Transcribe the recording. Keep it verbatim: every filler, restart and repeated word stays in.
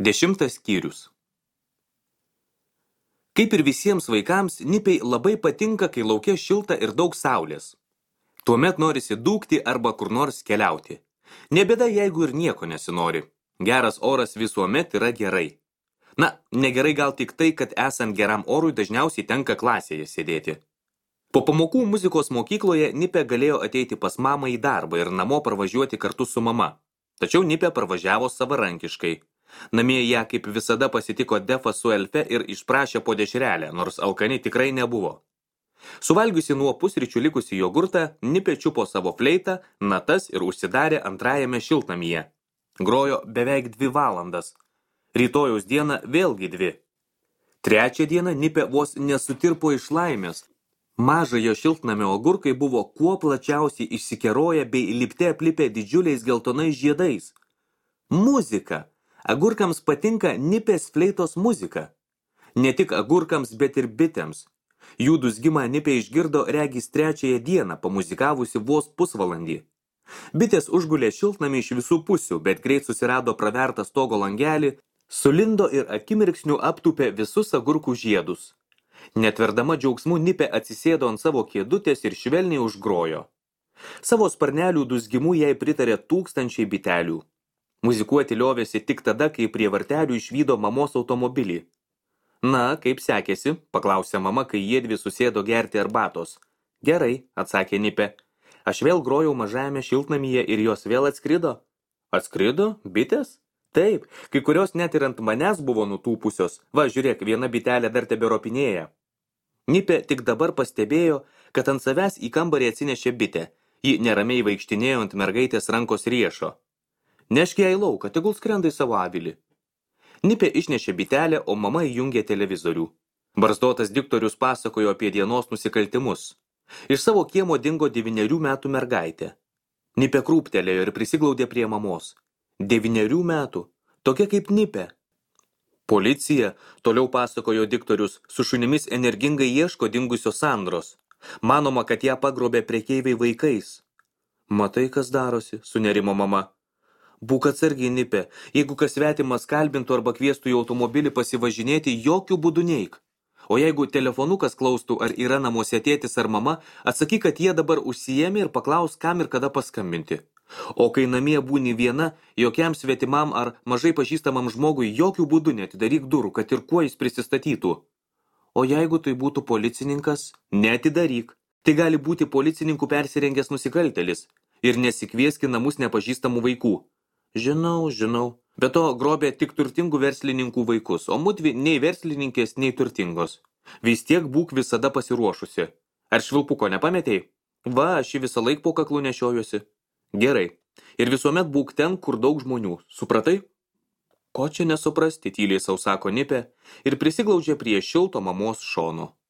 Dešimtas skyrius. Kaip ir visiems vaikams, Nipei labai patinka, kai lauke šilta ir daug saulės. Tuomet norisi dūkti arba kur nors keliauti. Nebėda, jeigu ir nieko nesinori. Geras oras visuomet yra gerai. Na, negerai gal tik tai, kad esant geram orui dažniausiai tenka klasėje sėdėti. Po pamokų muzikos mokykloje Nipė galėjo ateiti pas mamą į darbą ir namo parvažiuoti kartu su mama. Tačiau Nipė parvažiavo savarankiškai. Namie ją kaip visada pasitiko Defas su Elfe ir išprašė po dešrelę, nors alkani tikrai nebuvo. Suvalgiusi nuo pusryčių likusi jogurtą, Nipė čiupo savo fleitą, natas ir užsidarė antrajame šiltnamyje. Grojo beveik dvi valandas. Rytojaus dieną vėlgi dvi. Trečią dieną Nipė vos nesutirpo iš laimės. Mažojo šiltnamio agurkai buvo kuo plačiausiai išsikeroję bei lipte aplipę didžiuliais geltonais žiedais. Muzika! Agurkams patinka Nipės fleitos muzika. Ne tik agurkams, bet ir bitėms. Jų dūzgimą Nipė išgirdo regis trečiąją dieną, pamuzikavusi vos pusvalandį. Bitės užgulė šiltnamį iš visų pusių, bet greit susirado pravertą stogo langelį, sulindo ir akimirksniu aptūpė visus agurkų žiedus. Netverdama džiaugsmų, Nipė atsisėdo ant savo kėdutės ir švelniai užgrojo. Savo sparnelių dūzgimu jai pritarė tūkstančiai bitelių. Muzikuoti liovėsi tik tada, kai prie vartelių išvydo mamos automobilį. Na, kaip sekėsi, paklausė mama, kai jiedvi susėdo gerti arbatos. Gerai, atsakė Nipė. Aš vėl grojau mažajame šiltnamyje ir jos vėl atskrido. Atskrido? Bitės? Taip, kai kurios net ir ant manęs buvo nutūpusios. Va, žiūrėk, viena bitelė dar teberopinėja. Nipė tik dabar pastebėjo, kad ant savęs į kambarį atsinešė bitę. Ji neramiai vaikštinėjo ant mergaitės rankos riešo. Nešk ją į lauką, tegul skrenda į savo avilį. Nipė išnešė bitelę, o mama įjungė televizorių. Barzdotas diktorius pasakojo apie dienos nusikaltimus. Iš savo kiemo dingo devynerių metų mergaitė. Nipė krūptelėjo ir prisiglaudė prie mamos. Devynerių metų, tokia kaip Nipė. Policija, toliau pasakojo diktorius, su šunimis energingai ieško dingusios Sandros. Manoma, kad ją pagrobė prekeiviai vaikais. Matai, kas darosi, sunerimo mama. Būk atsargiai, Nipė, jeigu kas svetimas kalbintų arba kviestų į automobilį pasivažinėti, jokių būdų neik. O jeigu telefonukas klaustų, ar yra namuose tėtis ar mama, atsakyk, kad jie dabar užsiėmė ir paklaus, kam ir kada paskambinti. O kai namie būni viena, jokiam svetimam ar mažai pažįstamam žmogui jokių būdų neatidaryk durų, kad ir kuo jis prisistatytų. O jeigu tai būtų policininkas, neatidaryk. Tai gali būti policininkų persirengęs nusikaltėlis ir nesikvieski namus nepažįstamų vaikų. Žinau, žinau. Be to grobė tik turtingų verslininkų vaikus, o mudvi nei verslininkės, nei turtingos. Vis tiek būk visada pasiruošusi. Ar švilpuko nepametei? Va, aš jį visą laik po kaklu nešiojuosi. Gerai. Ir visuomet būk ten, kur daug žmonių. Supratai? Ko čia nesuprasti, tyliai sau sako Nipė ir prisiglaudžia prie šilto mamos šono.